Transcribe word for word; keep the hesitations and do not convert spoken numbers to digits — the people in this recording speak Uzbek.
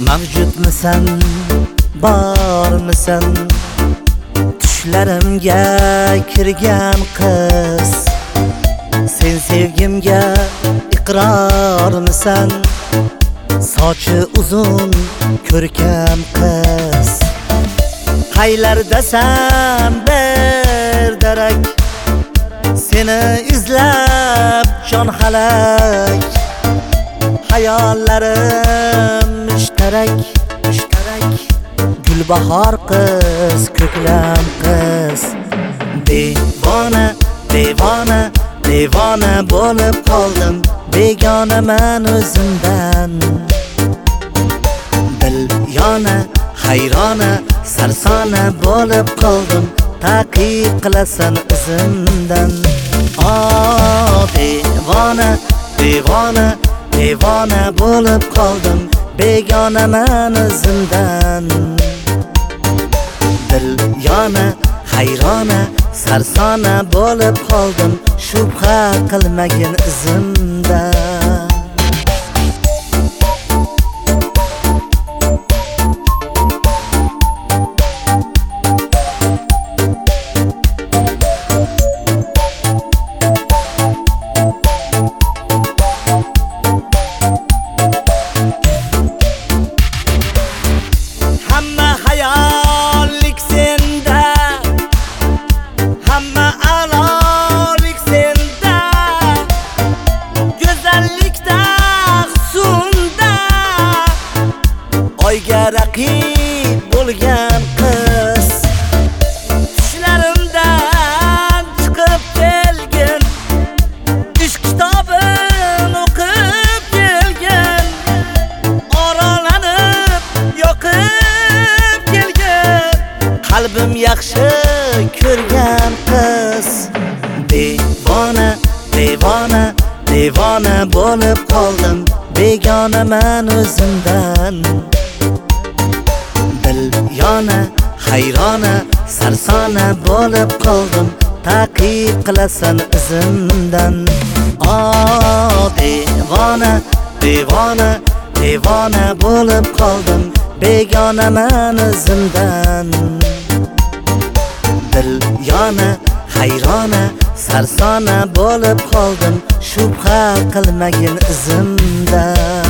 Mavjudmisan, bormisan? Tushlarimga kirgan qiz, sen sevgimga iqrormisan? Sochi uzun ko'rkam qiz, qaylardasan bir darak? Seni izlab jon halak, hayollarim mushtarak, mushtarak. Gulbahor qiz, ko'klam qiz, devona, devona, devona bo'lib qoldim, begonaman o'zimdan. Dil yana, hayrona, sarsona bo'lib qoldim, taqiq qilasan izimdan. Oh, devona, devona, devona bo'lib qoldim, begonaman o'zimdan. Dil yana, hayrona, sarsona bo'lib qoldim, shubha qilmagin izimdan. Oyga raqib bo'lgan qiz, tushlarimdan chiqib kelgin, ishq kitobin o'qib kelgin, oralanib yoqib kelgin, qalbim yaxshi ko'rgan qiz. Devona, devona, devona bo'lib qoldim, begonaman o'zimdan. Dil yana, hayrona, sarsona bo'lib qoldim, taqiq qilasan izimdan. Oh, devona, devona, devona bo'lib qoldim, begonaman o'zimdan. Dil yana, hayrona, sarsona bo'lib qoldim, shubha qilmagin izimdan.